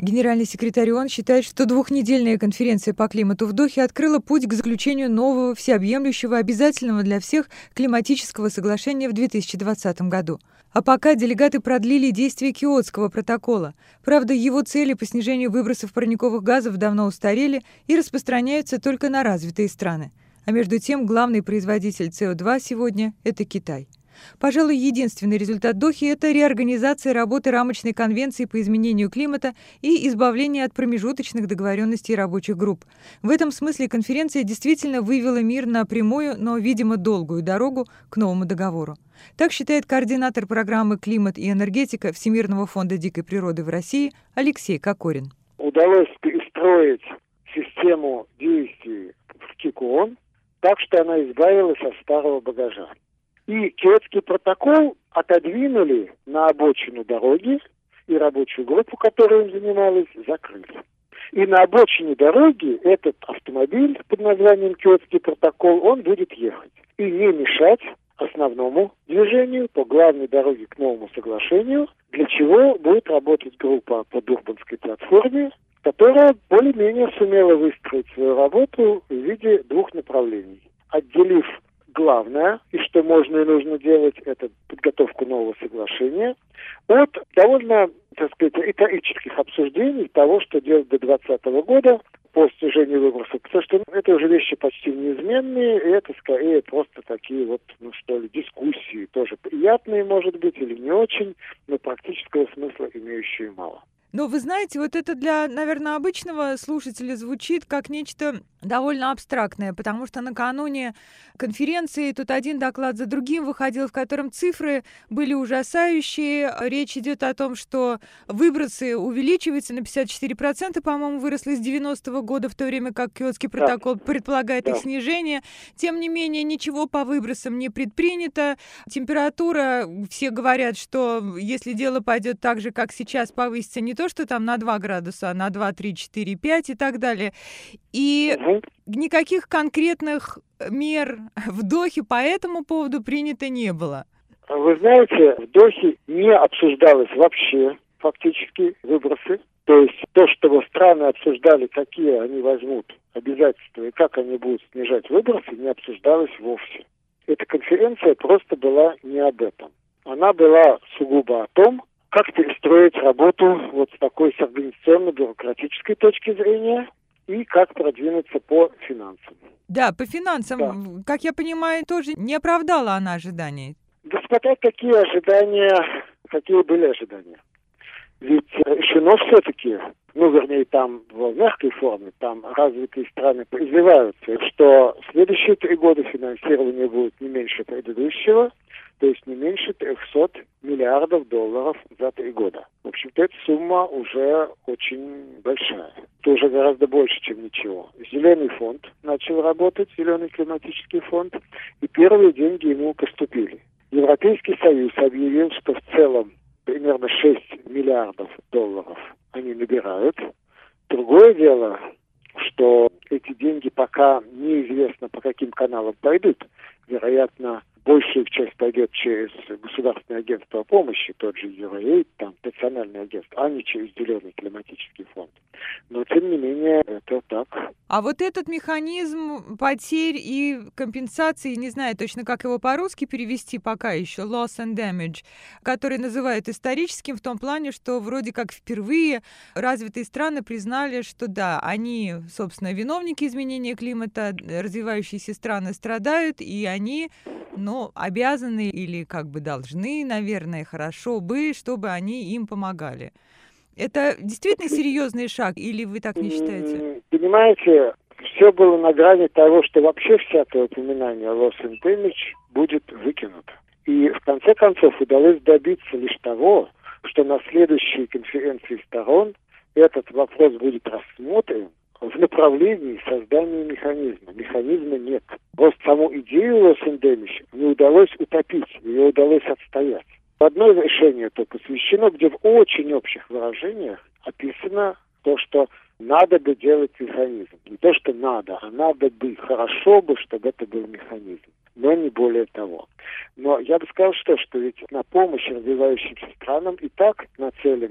Генеральный секретарь ООН считает, что двухнедельная конференция по климату в Дохе открыла путь к заключению нового, всеобъемлющего, обязательного для всех климатического соглашения в 2020 году. А пока делегаты продлили действие Киотского протокола. Правда, его цели по снижению выбросов парниковых газов давно устарели и распространяются только на развитые страны. А между тем, главный производитель СО2 сегодня – это Китай. Пожалуй, единственный результат Дохи – это реорганизация работы рамочной конвенции по изменению климата и избавление от промежуточных договоренностей рабочих групп. В этом смысле конференция действительно вывела мир на прямую, но, видимо, долгую дорогу к новому договору. Так считает координатор программы «Климат и энергетика» Всемирного фонда дикой природы в России Алексей Кокорин. Удалось перестроить систему действий в КИКОН так, что она избавилась от старого багажа. И Киотский протокол отодвинули на обочину дороги, и рабочую группу, которая им занималась, закрыли. И на обочине дороги этот автомобиль под названием Киотский протокол, он будет ехать и не мешать основному движению по главной дороге к новому соглашению, для чего будет работать группа по Дурбанской платформе, которая более-менее сумела выстроить свою работу в виде двух направлений. Отделив главное, и что можно и нужно делать, это подготовку нового соглашения, от довольно, так сказать, риторических обсуждений того, что делать до 2020 года по снижению выбросов, потому что это уже вещи почти неизменные, и это скорее просто такие вот, дискуссии, тоже приятные, может быть, или не очень, но практического смысла имеющие мало. Но вы знаете, вот это для, наверное, обычного слушателя звучит как нечто довольно абстрактное, потому что накануне конференции тут один доклад за другим выходил, в котором цифры были ужасающие. Речь идет о том, что выбросы увеличиваются на 54%, по-моему, выросли с 90-го года, в то время как Киотский протокол предполагает их снижение. Тем не менее, ничего по выбросам не предпринято. Температура, все говорят, что если дело пойдет так же, как сейчас, повысится не то, что там на 2 градуса, а на 2, 3, 4, 5 и так далее. И никаких конкретных мер в Дохе по этому поводу принято не было. Вы знаете, в Дохе не обсуждалось вообще фактически выбросы. То есть то, что страны обсуждали, какие они возьмут обязательства и как они будут снижать выбросы, не обсуждалось вовсе. Эта конференция просто была не об этом. Она была сугубо о том, как перестроить работу вот с такой с организационно-бюрократической точки зрения и как продвинуться по финансам. Да, по финансам, как я понимаю, тоже не оправдала она ожиданий. Господа, какие были ожидания? Ведь решено все-таки, там в мягкой форме, там развитые страны призываются, что следующие 3 года финансирование будет не меньше предыдущего, то есть не меньше $300 миллиардов за 3 года. В общем-то, эта сумма уже очень большая. Это уже гораздо больше, чем ничего. Зеленый фонд начал работать, Зеленый климатический фонд, и первые деньги ему поступили. Европейский Союз объявил, что в целом примерно $6 миллиардов они набирают. Другое дело, что эти деньги пока неизвестно, по каким каналам пойдут. Вероятно, большая их часть пойдет через государственное агентство помощи, тот же USAID, там национальное агентство, а не через Зеленый климатический фонд. Но, тем не менее, это так. А вот этот механизм потерь и компенсации, не знаю точно, как его по-русски перевести пока еще, loss and damage, который называют историческим в том плане, что вроде как впервые развитые страны признали, что да, они, собственно, виновники изменения климата, развивающиеся страны страдают, и они, обязаны или должны, наверное, хорошо бы, чтобы они им помогали. Это действительно серьезный шаг, или вы так не считаете? Понимаете, все было на грани того, что вообще всякое упоминание loss and damage будет выкинуто. И в конце концов удалось добиться лишь того, что на следующей конференции сторон этот вопрос будет рассмотрен в направлении создания механизма. Механизма нет. Просто саму идею loss and damage не удалось утопить, ее удалось отстоять. Одно решение то посвящено, где в очень общих выражениях описано то, что надо бы делать механизм. Не то, что надо, а надо бы, хорошо бы, чтобы это был механизм. Но не более того. Но я бы сказал, что ведь на помощь развивающимся странам и так нацелено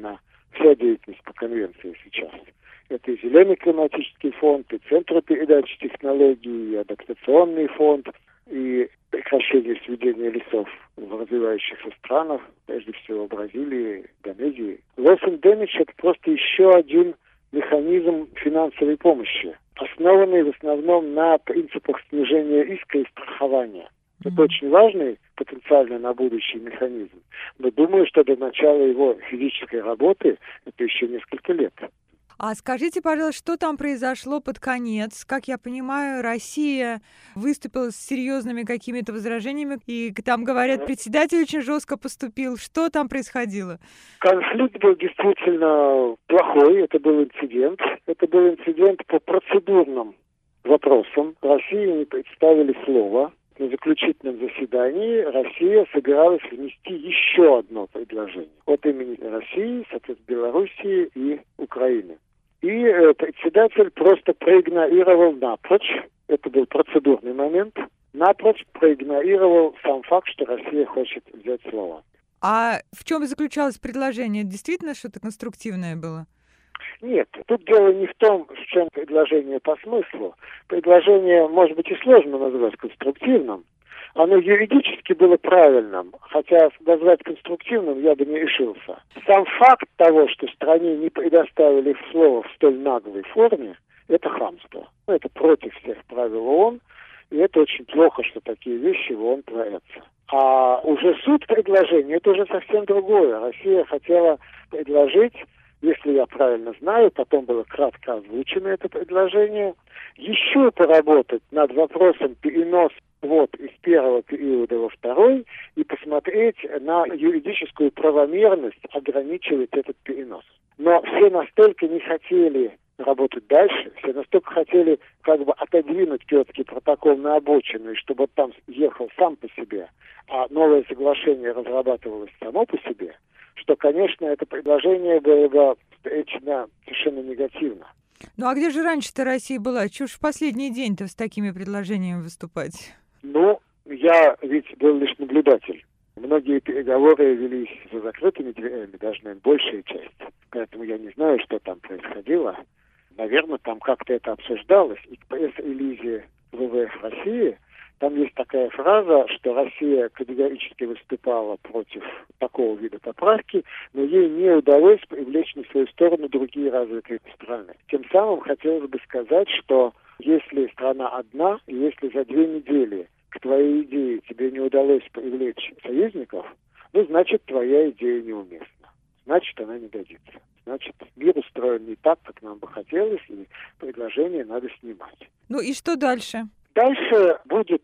вся деятельность по конвенции сейчас. Это и Зеленый климатический фонд, и Центр передачи технологий, и адаптационный фонд, и прекращение сведения лесов в развивающихся странах, прежде всего в Бразилии, Индонезии. Loss and Damage – это просто еще один механизм финансовой помощи, основанный в основном на принципах снижения риска и страхования. Это очень важный потенциально на будущий механизм. Но думаю, что до начала его физической работы это еще несколько лет. А скажите, пожалуйста, что там произошло под конец? Как я понимаю, Россия выступила с серьезными какими-то возражениями, и там, говорят, председатель очень жестко поступил. Что там происходило? Конфликт был действительно плохой, это был инцидент. Это был инцидент по процедурным вопросам. России не представили слова. На заключительном заседании Россия собиралась внести еще одно предложение от имени России, соответственно, Белоруссии и Украины. И председатель просто проигнорировал напрочь, это был процедурный момент, напрочь проигнорировал сам факт, что Россия хочет взять слово. А в чем заключалось предложение? Действительно что-то конструктивное было? Нет, тут дело не в том, в чем предложение по смыслу. Предложение, может быть, и сложно назвать конструктивным. Оно юридически было правильным, хотя назвать конструктивным я бы не решился. Сам факт того, что стране не предоставили слово в столь наглой форме, это хамство. Это против всех правил ООН, и это очень плохо, что такие вещи в ООН творятся. А уже суть предложения, это уже совсем другое. Россия хотела предложить, если я правильно знаю, потом было кратко озвучено это предложение, еще поработать над вопросом переноса квот из первого периода во второй и посмотреть на юридическую правомерность ограничивать этот перенос. Но все настолько не хотели работать дальше, все настолько хотели как бы отодвинуть Киотский протокол на обочину, и чтобы он там ехал сам по себе, а новое соглашение разрабатывалось само по себе, что, конечно, это предложение было бы встречено совершенно негативно. Ну а где же раньше-то Россия была? Чего ж в последний день-то с такими предложениями выступать? Ну, я ведь был лишь наблюдатель. Многие переговоры велись за закрытыми дверями, даже, наверное, большая часть. Поэтому я не знаю, что там происходило. Наверное, там как-то это обсуждалось. И в пресс-релизе ВВФ России там есть такая фраза, что Россия категорически выступала против такого вида поправки, но ей не удалось привлечь на свою сторону другие развитые страны. Тем самым хотелось бы сказать, что если страна одна, и если за 2 недели к твоей идее тебе не удалось привлечь союзников, ну, значит, твоя идея неуместна. Значит, она не годится. Значит, мир устроен не так, как нам бы хотелось, и предложение надо снимать. Ну и что дальше? Дальше будет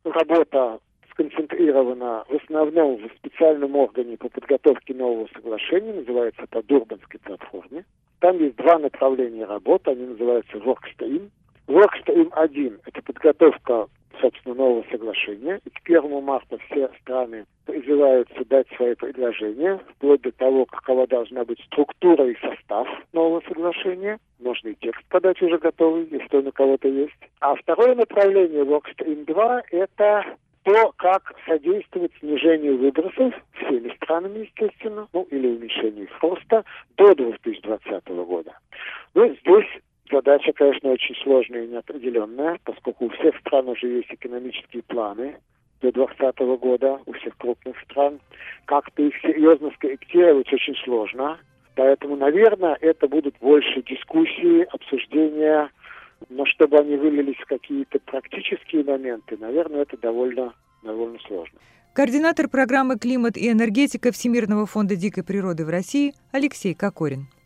работа сконцентрирована в основном в специальном органе по подготовке нового соглашения, называется по Дурбанской платформе. Там есть 2 направления работы, они называются Workstream. Workstream 1 – это подготовка, собственно, нового соглашения. И к 1 марта все страны призываются дать свои предложения, вплоть до того, какова должна быть структура и состав нового соглашения. Можно и текст подать уже готовый, если он у кого-то есть. А второе направление Workstream 2 – это то, как содействовать снижению выбросов всеми странами, естественно, ну или уменьшению их роста до 2020 года. Ну, здесь задача, конечно, очень сложная и неопределенная, поскольку у всех стран уже есть экономические планы до 2020 года, у всех крупных стран. Как-то их серьезно скорректировать очень сложно. Поэтому, наверное, это будут больше дискуссии, обсуждения, но чтобы они вылились в какие-то практические моменты, наверное, это довольно сложно. Координатор программы «Климат и энергетика» Всемирного фонда дикой природы в России Алексей Кокорин.